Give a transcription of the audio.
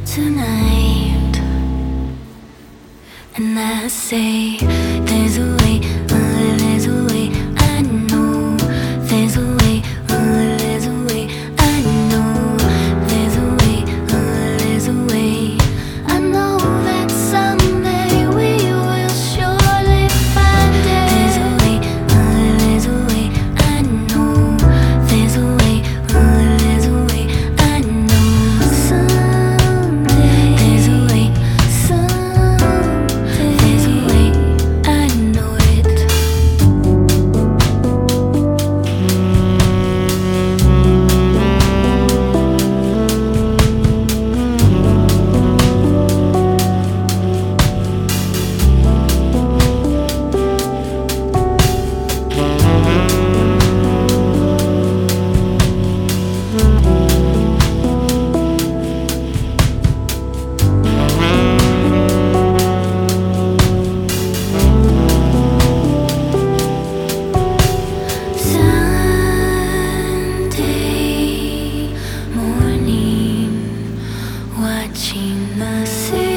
tonight, and I say there's a way, there's a way. I know there's a way, there's a way. I know there's a way, there's a way. I know that someday we will surely find it. There's a way, there's a way. I know there's a way, there's a way. I know someday there's a way, someday there's a way. I know it. Sunday morning, watching the city.